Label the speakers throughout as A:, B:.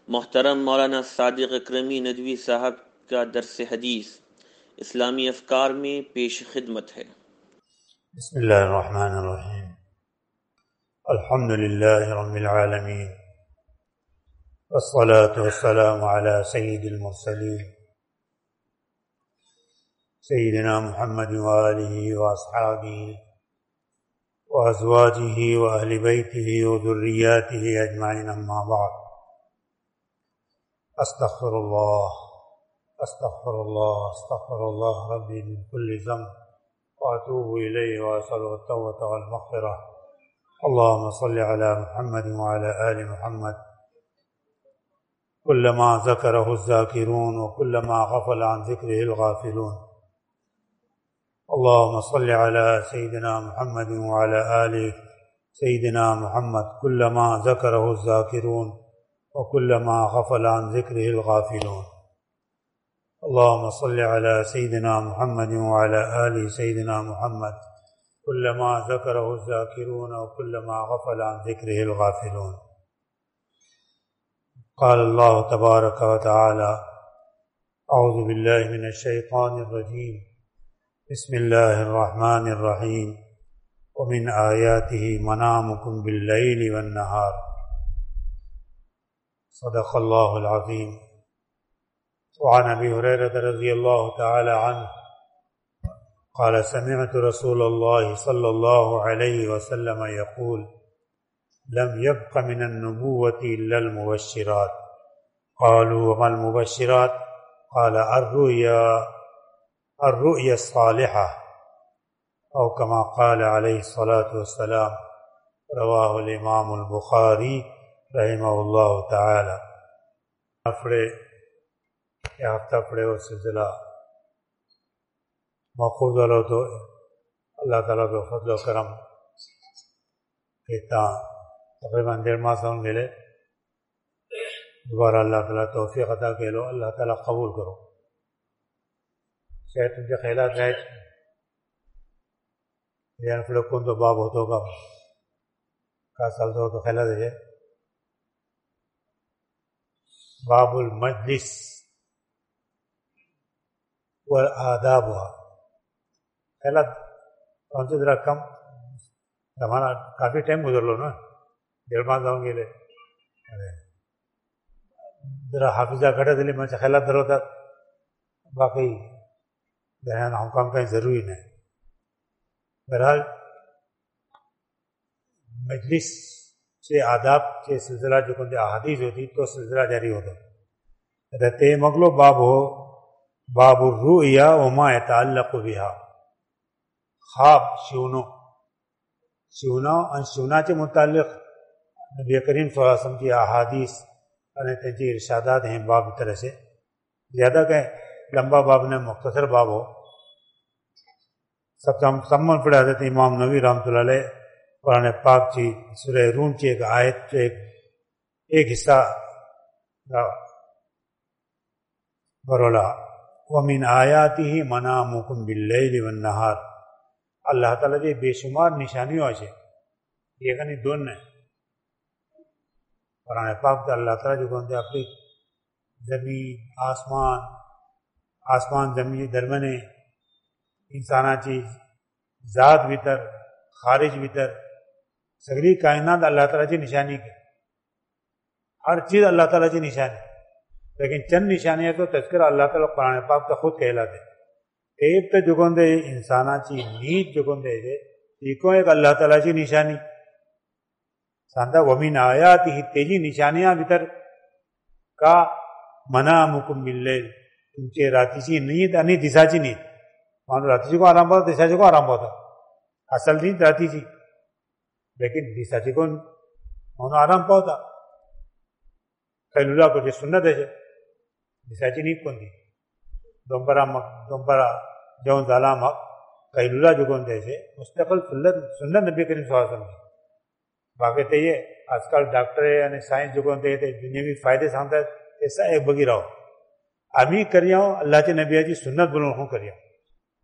A: محترم مولانا صادق اکرمی ندوی صاحب کا درس حدیث اسلامی افکار میں پیش خدمت ہے۔
B: بسم اللہ الرحمن الرحیم، الحمد للہ رب العالمین، والصلاة والسلام علی سید المرسلین سیدنا محمد وآلہ واصحابہ وازواجہ واہل بیتہ وذریاتہ اجمعین، اما بعد۔ استغفر اللہ استغفر اللہ استغفر اللہ ربی من کل ذنب واتوب الیہ واسأل التوبة والمغفرة۔ اللهم صل على محمد وعلى آل محمد كلما ذكره الذاكرون وكلما غفل عن ذكره الغافلون۔ اللهم صل على سيدنا محمد وعلى آل سيدنا محمد كلما ذكره الذاكرون وكلما غفل عن ذكره الغافلون۔ اللهم صل على سيدنا محمد وعلى آل سيدنا محمد كلما ذكره الذاكرون وكلما غفل عن ذكره الغافلون۔ قال الله تبارك وتعالى: أعوذ بالله من الشيطان الرجيم، بسم الله الرحمن الرحيم، ومن آياته منامكم بالليل والنهار۔ صدق الله العظيم۔ وعن أبي هريرة رضي الله تعالى عنه قال: سمعت رسول الله صلى الله عليه وسلم يقول: لم يبق من النبوة إلا المبشرات۔ قالوا: وما المبشرات؟ قال: الرؤيا الصالحة، أو كما قال عليه الصلاة والسلام۔ رواه الإمام البخاري رحمہ اللہ تعالی۔ ہفتہ پڑھے اور سلسلہ موقوف والو تو اللہ تعالیٰ کو فضل و کرم کہتا تقریباً 1.5 ماہ سے ملے۔ دوبارہ اللہ تعالیٰ توفیق عطا کہ لو، اللہ تعالیٰ قبول کرو۔ شاید تم کے خیالات رہے یعنی پھر کون تو باب ہوتو کا سال تو خیالات ہے باب المجلس والآدابها۔ خیالات کون سے ذرا کم زمانہ کافی ٹائم گزر لو نا، 1.5 ماہ جاؤں گے لے ذرا حافظہ کھڑے دلی میں خیالات در ہوتا باقی ذہن حکام کہیں ضروری نہیں۔ بہرحال مجلس سے آداب سے سلسلہ جو کن احادیث ہوتی تو سلسلہ جاری ہوتا رہتے مغلو باب ہو باب الرؤیا وما يتعلق بها۔ خواب شونا کے متعلق نبی کریم صلی اللہ علیہ وسلم کی احادیث تنجی ارشادات ہیں باب طرح سے، زیادہ کہ لمبا باب نے مختصر باب ہو۔ سب من پڑھا حضرت امام نووی رحمۃ اللہ علیہ قرآن پاک چی سورہ روم چی ایک آیت چی ایک حصہ برولا وَمِنْ آیَاتِهِ مَنَامُكُمْ بِاللَّيْلِ وَالنَّهَارِ۔ اللہ تعالیٰ جی بے شمار نشانیوں آچے یہ کنی دون ہے قرآن پاک تا اللہ تعالیٰ جو کہتے اپنی زمین آسمان زمین درمنے انسانہ چیز ذات بھیتر خارج بھیتر سگری کائنات اللہ تعالیٰ کی نشانی کے ہر چیز اللہ تعالیٰ کی نشانی، لیکن چند نشانیاں تو تذکرہ اللہ تعالیٰ قرآن پاک کا خود کہلاتے ایک تو جگن دے انسانہ چی نیت جگن دے ایکوں ایک اللہ تعالیٰ کی نشانی سانتا ومن آیاتی ہی تیجی نشانیاں بھیتر کا منامکم باللیل، تم چے راتی چی نیت انی دسا چی نیت مانو راتی چی کو آرام پاتا دسا چی کو آرام پاتا اصل نیت راتی چی لیکن دسا چی کو مانو آرام پاتا قیلولہ کو چی سنت ہے دسا چی نیت کن دی دومپرا جون ظالام حق قیلولہ جو کن دے سے مستقل سنت نبی کریم صلی اللہ علیہ وسلم باقی تے یہ آج کل ڈاکٹر یعنی سائنس جو کن دے دنیاوی فائدے سامتا ہے ایسا ایک بگی رہو امی کریاں اللہ کے نبی جی سنت بلوں ہوں کریاں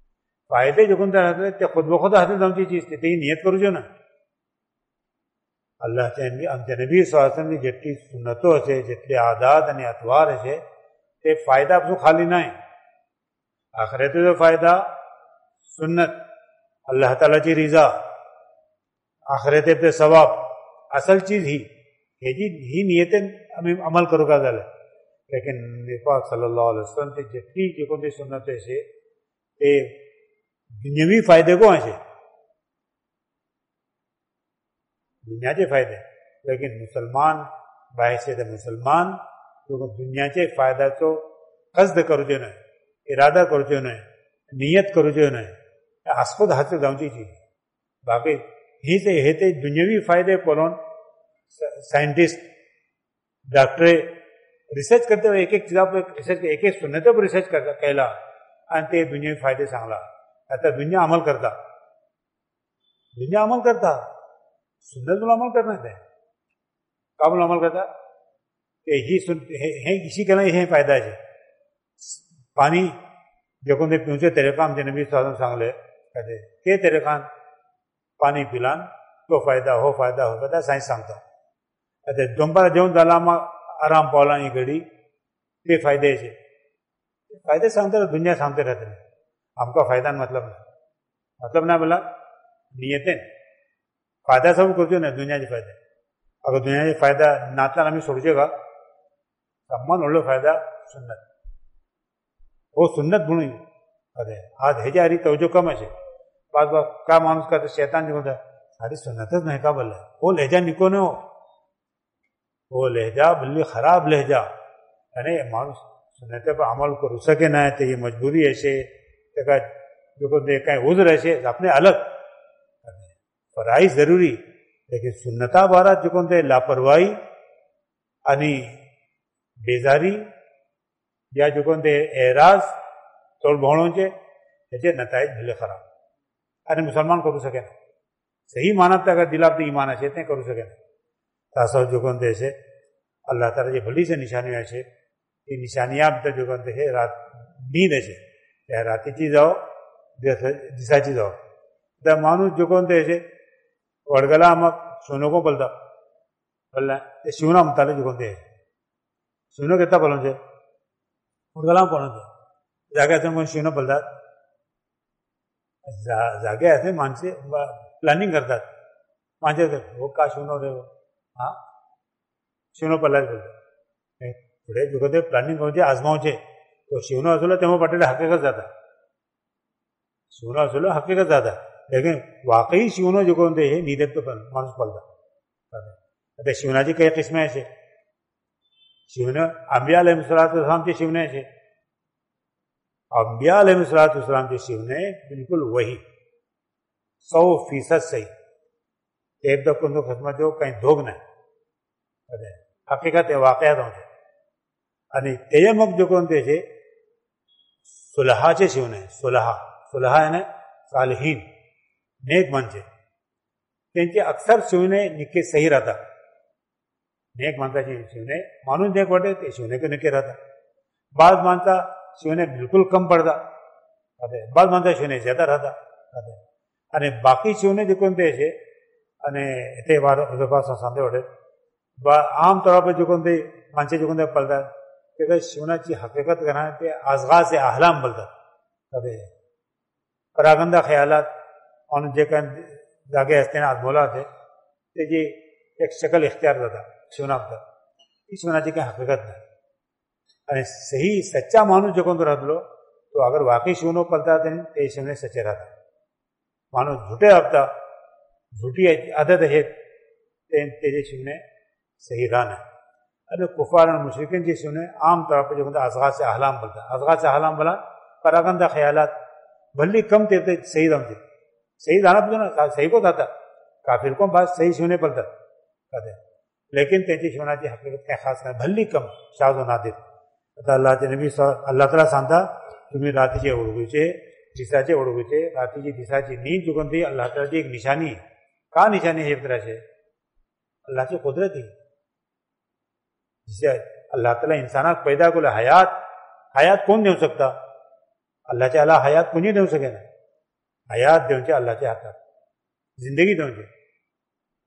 B: فائدے جو کن دے خود بخود حاصل دوں چیز تے نیت کرو جو نا અલ્લાહ નબી સલ્લલ્લાહુ અલૈહિ વસલ્લમની જેટલી સુન્નતો હશે, જેટલી આદાત અને અતવાર હશે, તે ફાયદા શું ખાલી નહીં, આખિરતે ફાયદા, સુન્નત, અલ્લાહ તાલાची रिजा, आखिरते पे सवाब, असल चीज ही नियतें हमें अमल करूंगा झालं. लेकिन पाक सल्लल्लाहु अलैहि वसल्लम ते जेटली जे कोणती सुन्नत છે તે दुनियावी फायदे को हशे, दुनियाचे फायदे. लेकिन मुसलमान बाहेरचे मुसलमान दुनियाचे फायद्याचो कसद करूचे न्हय, इरादा करच्यो न्हय, नियत करूच्यो न्हय, आस्पद हासिल जावची चीज. बाकी हे ते दुनियावी फायदे पळोवन सायंटिस्ट, डॉक्टरे रिसर्च करते एक एक चीजा पर रिसर्च, एक एक सुन्नते पर रिसर्च केला आणि ते दुनियावी फायदे सांगला. आता दुनिया अमल करता, सुन्नत पर अमल करना है. का बोल अमल करता इसी के हे फायदा है. पाणी देखून ते पिवचे तरीका आमचे नबी सल्लल्लाहु अलैहि वसल्लम सांगले ते तरीकान पाणी पिलान तो फायदा, हो फायदा, हो फायदा सायन्स सांगता. आता दनपार जेवण जाला मग आराम पावला ही घडी, ते फायद्याचे फायदे सांगता, दुनिया सांगते राहते. आमका फायदा मतलब नाही बोला नियतेन फायदा सब करचो नाही, दुनियाचे फायदे. अगर दुनियाचे फायदा नातल्यान आम्ही सोडचे का, समान व्हडलो फायदा सुन्नत, हो सुन्नत म्हणून अरे आज हेच्या हारी तवज्जो कम असे. बाज का माणूस का शैतान निघून सारी सुन्नतच नाही का बोलला, वो लहजा निको ने हो लहजा बल्ली खराब लहजा, आणि माणूस सुन्नते पर अमल करू सके नाही, ते ही मजबूरी असे, तेका जो ते काही उज्र असे आपले अलग फराई जरुरी. लेकिन सुन्नता बारात जो ते लापरवाही आणि बेजारी या जो ते एराज तोडभोवणोचे त्याचे नतायज भले खराब, आणि मुसलमान करू सके ना. सही मानत अगर दिलाप ते ईमान असे ते करू सके ना. तासो जो ते असे अल्लाह तालाची भलीचे निशाणी असे, ती निशाणिया भितर जो ते हे रात नींद असे, त्या रातीची जावं दिसाची जावं. त्या माणूस जो ते असे वडगला मग सोनोको बोलता बोलला ते शिवना म्हणताले जो ते शिवनो घेता बोलूनचे वडगला पळोवचे जाग्यातून कोण शिवनो बोलतात. जागे असे माणसे प्लॅनिंग करतात, माणसे हो का शिवनो रे, हा शिवनो पडलाच बोलतात. पुढे जो ते प्लॅनिंग करूचे आजमावचे, तो शिवनो असलो तेव्हा पाटील हकीकत जाता, शिवनो असलो हकीकत जाता. लेकिन वाकई शिवनो जो ते हे नीदेत तो माणूस पडता. आता शिवनाची काही किस्मे असे, शिवनं आंबिया अलैहिस्सलामचे शिवणे असे, अंबिया अलैहिस्सलामचे शिवणे बिलकुल वही 100% सही, ते एकदा कोणतो खसमाचो काही धोग नाही, हकीकत वाकयात होते. आणि ते मग जो कोणते असे सुलहाचे शिवणे, सुलहा आहे ना सालहीन नेक माणसे, त्यांचे अक्सर शिवणे निके सही राहतात. नेक माणसाचे शिवणे माणूस नेक वाटते ते शिवणे के निके राहतात. बाज माणसा शिवणे बिलकुल कम पडतात, बाज माणसा शिवणे ज्यादा राहतात. आणि बाकी शिवणे जे कोणते असे आणि ते सांगते वाटत आम तौर पर जो कोणते माणसे जे कोणते पडतात ते शिवनाची हकीकत करणार ते आजगाज अहलाम बोलतात. परागंदा ख्यालात म्हणून जे काही जागे असते ना आजमोला असते त्याची एक शकल इख्तियार जाता शिवनाबद्दल, ती शिवनाची काही हकीकत नाही. आणि सही सच्चा माणूस जो कोणतो राहतलो तो अगर वाकई शिवनो पलतात ते शिवणे सच्चे राहतात. माणूस झुटे राहता, झुटी आदत आहेत त्याचे शिवणे सही राहणार. आणि कुफार आणि मुश्रिकींचे शिवणे आम तौर पर जो कोणते अजगाज अहलाम बोलतात. अजगाज अहलाम बोला परागंदा ख्यालात भली कम ते सही राहते, सही जाना ना सही को जाता काफिर को बात सही शिवणे पडतात. लेकिन त्यांची शिवनाची हकीकत काय खास नाही, भल्ली कम शाज नादीर. आता अल्लाहचे नबी अल्लाह ताला सांगता तुम्ही रात्रीचे ओळखूचे, दिसाचे ओळखूचे. रात्रीची दिसाची नींद जो कोणती अल्लाह तालाची एक निशानी. का निशानी हे तरह अल्लाहची कुदरत आहे. जिसे अल्लाह ताला इंसानाक पैदा केलं हयात कोण देऊ शकता, अल्लाहच्या अला हयात कोणी देऊ शकेना. हयात देऊचे अल्लाहच्या हातात, जिंदगी देऊचे.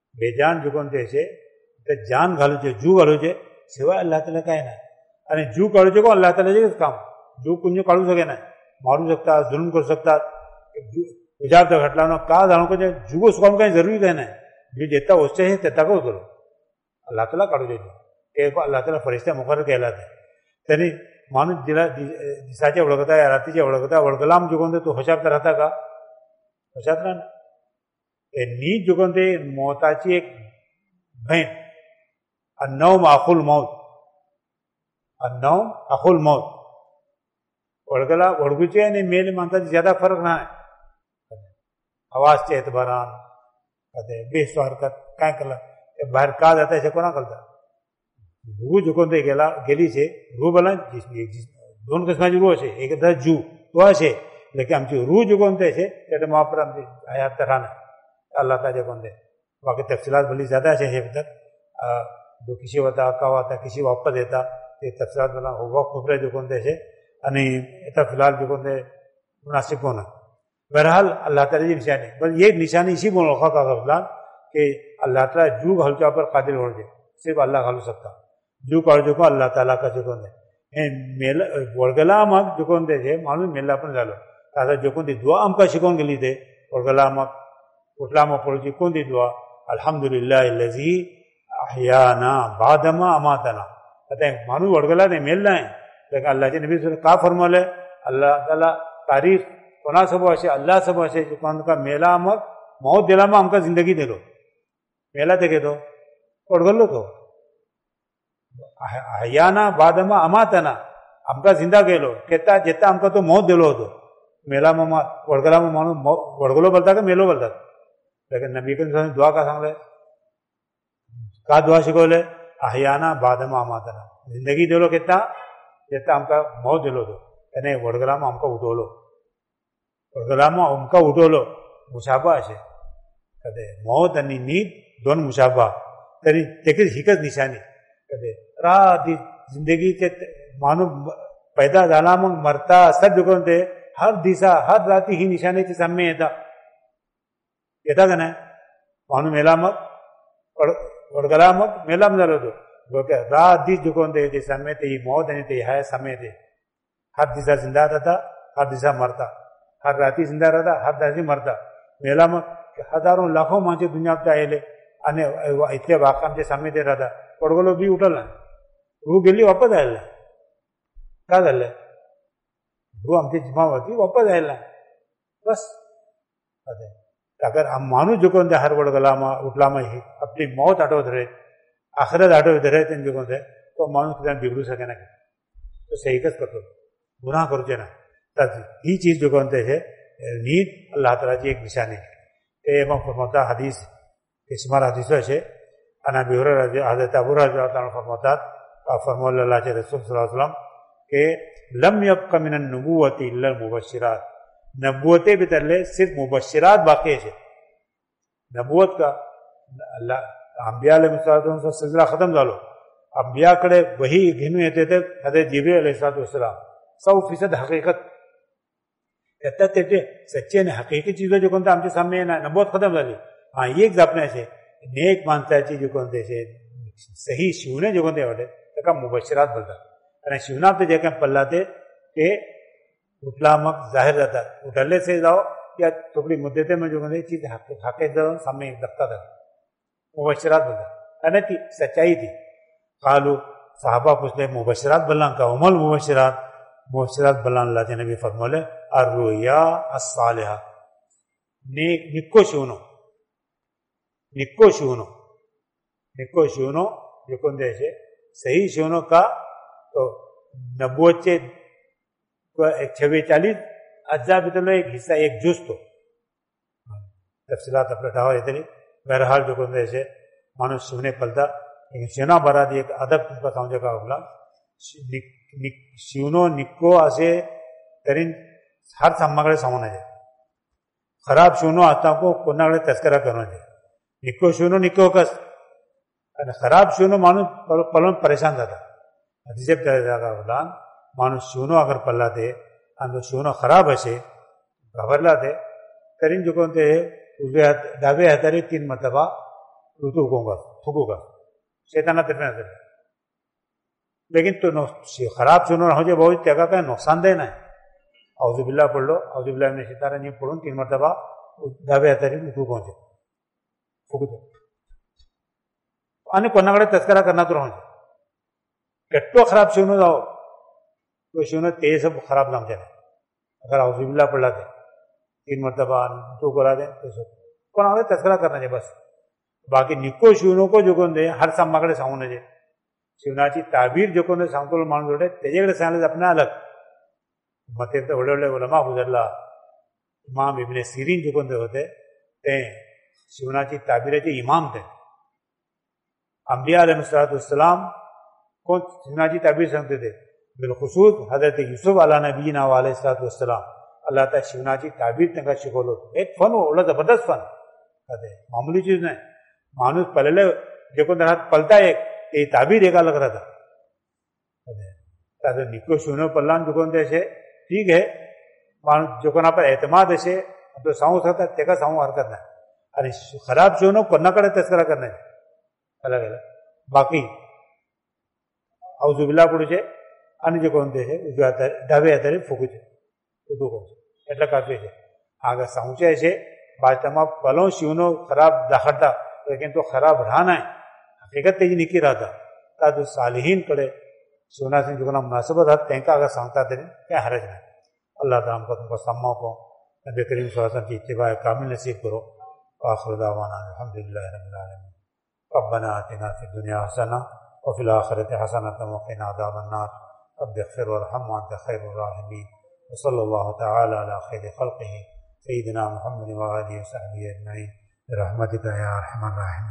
B: બેજાન જો કોણ તે છે તે જાન ઘાલું છે જુ ઘાલું છે સિવાય અલ્લાહ તાલા કાંઈ ના અને જુ કાઢું છે કો અલ્લાહ તાલા છે કામ જુ કુંજો કાઢું શકે ને મારું શકતા જુલ્મ કરી શકતા વિચાર તો ઘટલાનો કા જાણો કે જુગો સુકામ કાંઈ જરૂરી કહે ને જે જેતા ઓછે છે તેતા કહું કરો અલ્લાહ તાલા કાઢું છે કે અલ્લાહ તાલા ફરિશ્તા મુખર કહેલાते તેની माणूस जिला दिसाचे वळखता रातीचे वळखता वळखलाम जुगोन तू होशात राहता का होशात ना ते नीट जुगोन ते मौताची एक बहीण अन्नौम अखुल मौत अन्नौम अखुल मौत वळखला वळखूचे आणि मेल माणसाचे ज्यादा फरक नाही आवाजच्या एतबारान बेस्वारकत काय केलं ते बाहेर का जाता हे कोणा कळता रूह जो कोणते गेली છે रूह बोला दोन किस्माची रूह છે एक तर जू तो છે એટલે કે આમची रूह जो कोणते છે એટલે માપર આમची હયાત તરાના अल्लाह ताजे कोणते बाकी तफसीलात भली ज्यादा છે हे बद्दल जो किसी होता का होता किसी वापस येता ते तफसीलात मला वक्त उपरे जो कोणते છે અને એતા फिलहाल जो कोणते मुनासिब होना बहरहाल अल्लाह ताला की निशानी बस ये निशानी इसी में रखा का फिलहाल कि अल्लाह ताला जू हल्का पर कादिर हो जाए सिर्फ अल्लाह घालू सकता जू काढू को अल्लाह ताला का जो कोण हे मेला वळगला मग जो कोण ते माणूस मेला पण झालो आता जो कोणती दुआ आमका शिकवून गेली ते वळगला मग उठला मग पडची कोणती दुआ अल्हम्दुलिल्लाह अल्लज़ी अहयाना बादमा अमातना आता माणूस वळगला ते मेल नाही तर अल्लाहचे नबी का फरमावले अल्लाह ताला तारीफ कोणासोबत असे अल्लाह सोबत असे कोण का मेला मग मौत दिला मग आमका जिंदगी दिलो मेला ते घेतो वळगलो तो हयाना बादमा अमातना आमका जिंदा गेलो केता जेता आमका तो मौत दिलो होतो मेला मग वळगला मग माणूस वळगलो बोलता का मेलो बोलतात लेकिन नबी करीम दुआ का सांगले का दुआ शिकवले हयाना बादमा अमातना जिंदगी दिलो केता जेता आमका मौत दिलो होतो त्याने वळगला मग आमका उठवलो वळगला मग आमका उठवलो मुसाफा असे कधी मौत आणि नीत दोन मुसाफा तरी तेकीच हिकच निशानी कधी रात जिंदगी के माणूस पैदा झाला मग मरता सब दुखून ते हर दिसा हर राती ही निशाणीची साम्य येता का नाही माणूस मेला मग वडगला मग मेला झालो होतो रात दिस दुखून ते साम्य ते ही मौत आणि ते हाय साम्य ते हर दिसा जिंदा राहता हर दिसा मरता हर राती जिंदा राहता हर राती मरता मेला मग हजारो लाखो माणसे दुनियात आले आणि इथल्या वाकांचे साम्य ते राहता वडगलो बी उठला रूह गेली वापस आयला का झालं रूह आमची जिमावरती वापस आयला बस अगर माणूस जो कोणते हर वडगला मग उठला मग आपली मौत आठवत रहे आखरत आठवत रहे त्यांनी जो कोणते तो माणूस त्याला बिघडू सके ना तो सहीकच करतो गुन्हा करूचे ना तर ही चीज जो कोणते है नीत अल्लाह तालाची एक निशानी ते मग फरमाता हदीस किस्मार हदीस છે અને અબી હુરૈરા હઝરત અબુ હુરૈરા તાala ફરમાतात फरमावले अल्लाह के रसूल सल्लल्लाहु अलैहि वसल्लम के लम यब्क़ मिन अन्नुबुव्वति इल्ला अल-मुबश्शिरात नबूवते बितरले सिर्फ मुबश्शिरात बाकी है नबूवत का अल्लाह अंबिया अलैहिस्सलाम का सिलसिला खत्म झालो अंबियाकडे वही घेऊन येते ते हजरत जिब्रील अलैहिस्सलाम 100% हकीकत येतात ते सच्चे आणि हकीकी चीज जो कोणते आमच्या सामने नाही नबूवत खतम झाली हा एक जपण्याचे नेक माणसाची जो कोणते सही शिवणे जो कोणते वाटे त्याका मुबश्शिरात बोलतात आणि शिवनात जे काय पल्ला ते उठला मग जाहीर जातात उठले से जाओ या थोडी मुद्दते में जो कोणते चीज हाके जाऊन सामने दखतात मुबश्शिरात बोलतात आणि ती सच्चाई थी कालू साहबा पूछले मुबश्शिरात बोलना का उमल मुबश्शिरात बोलना अल्लाह के नबी फरमाले अर्रुया अस्सालिहा निक्को शिवनो जो कोणते सही शिवनो का तो नबूवतचे 46 अज्जा भीतरलो एक हिस्सा एक जुज तो तफसीलात आपल्या ठावा येते बहरहाल जो कोणते माणूस शिवणे पलता शिवना बरादी एक अदब तुमका समजे का आपला शिवनो निक्को असे तरी हर सामाकडे सामानाचे खराब शिवनो आता को कोणाकडे तस्करा करण्याचे निक्को शिवनो निक्को कस અને ખરાબ શિવનો માણસ પલન પરેશાન થતા હદીસે બોલા માણસ શિવનો અગર પલ્લાતે અને જો શિવનો ખરાબ હશે ગભરલાતે કરીને જો કોણ તે ઉભે હાથ ડાબે હાથારે 3 મરતબા رتو گا تھکو گا شیطانہ طرف نظر ہے لیکن تو خراب شونو نہ ہو جائے بہت جگہ کا نقصان دہ نہ ہے اعوذ باللہ پڑھ لو اعوذ باللہ من الشیطان الرجیم پڑھو 3 مرتبہ دھابے ترین رتو پہنچے پھک دو آنے کونکڑے تذکرہ کرنا تو رہو کٹو خراب شونو جاؤ تو شونو تیز سب خراب نام جانے اگر اعوذ باللہ پڑھ لاتے 3 مرتبہ رتو کرا دیں تو سب کونکڑے تذکرہ کرنا چاہیے بس باقی نکو شونو کو جو کون دے ہر سامنے ساؤں نہ ಶಿವನಾಚಿ ತಾಬೀರ್ ಜೊಕೊಂಡೆ ಸಂಕುಲ ಮಾಡಿದ್ರೆ ತೆಜೆಗಳ ಸಾಲದ ಅಪ್ನ ಅಲಕ್ ಮತ್ತೆ ಒಳ್ಳೆ ಒಳ್ಳೆ ಉಲಮಾ ಗುಜರ್ಲ इमाम इब्न सीरीन ಜೊಕೊಂಡೆ ಹೋತೆ ते ಶಿವನಾಚಿ ತಾಬೀರचे इमाम थे अंबिया अलैहिस्सलाम को शिवनाची ताबीर समझते थे बिलखुसूस हजरत यूसुफ अला नबीना अलैहिस्सलाम अल्लाह ताला शिवनाची ताबीर तंका शिकवलो एक फन ओला जबरदस्त फन कहते मामूली चीज नहीं मानुस पलले जकोंदे हाथ पलता एक ये ताबीर एक अलग रहता ताकि निको सुनो पल्लान जुकोंदे से ठीक है मान जुकोना पर एतमाद से तो साऊ सकता तेका साऊ हरकत नहीं अरे खराब सुनो करना करे तस्करा करने अलग अलग बाकी औज़ु बिल्लाह पुढचे आणि जुकोंदे से ढाबे आतरे फुकुचे तो को એટલે કાફી છે આગળ સાઉચે છે બાતમાં પલો શિવનો ખરાબ દાખડતા लेकिन तो खराब रहा ना हकीकत तेजी निकी रहा था ताकि सालिहीन कड़े शिवना सिंह जो मुनासिबत है तेंका अगर सांगता थे क्या हरज नहीं अल्लाह ताला हमको तुमको सम्मा को नबी करीम सल्लल्लाहु अलैहि वसल्लम की इत्तिबा कामिल नसीब करो आखिर दावाना अल्हम्दुलिल्लाहि रब्बिल आलमीन रब्बना आतिना फिद दुनिया हसना व फिल आखिरति हसनतन व क़िना अज़ाबन नार रब्बि इग़फिर वरहम व अंत खैरुर राहिमीन व सल्लल्लाहु तआला अला खैरि खल्क़िही सय्यिदिना मुहम्मद व आलिहि व सहबिहि अजमईन برحمتك يا ارحم الراحمين